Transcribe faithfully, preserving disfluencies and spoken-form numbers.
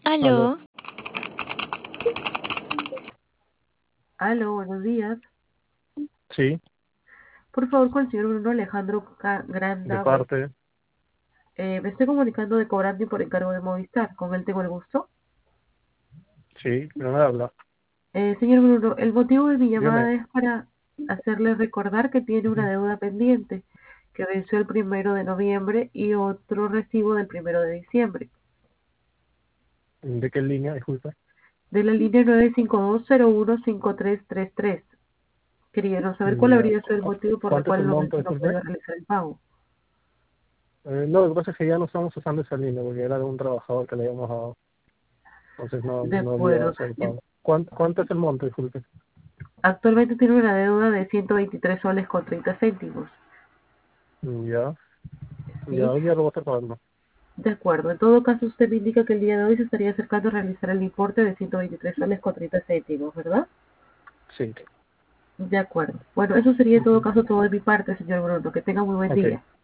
Aló. Aló, Aló, buenos días. sí, Por favor, con el señor Bruno Alejandro Ca- de Granda. Me, parte, eh, me estoy comunicando de Cobrandi por encargo de Movistar. Con él tengo el gusto. sí, no me habla. Eh, señor Bruno, el motivo de mi Dígame. llamada es para hacerle recordar que tiene una Ujú. deuda pendiente que venció el primero de noviembre y otro recibo del primero de diciembre. ¿De qué línea? Disculpa. De la línea nueve cinco dos cero uno cinco tres tres tres. Queríamos saber cuál Ya. habría sido el ¿Cu- motivo por el ¿Cuánto es cual el no, monto? no Disculpe. podía realizar el pago. Eh, no, lo que pasa es que ya no estamos usando esa línea porque era de un trabajador que le habíamos dado. Entonces no, De no había acuerdo. hacer el pago. ¿Cuánto, cuánto es el monto? Disculpe. Actualmente tiene una deuda de ciento veintitrés soles con treinta céntimos. Ya, ya, ¿Sí? hoy día lo voy a estar pagando. De acuerdo. En todo caso, usted me indica que el día de hoy se estaría acercando a realizar el importe de ciento veintitrés soles con treinta céntimos, ¿verdad? Sí. De acuerdo. Bueno, eso sería en todo Ujú. caso todo de mi parte, señor Bruno. Que tenga muy buen Ok, día.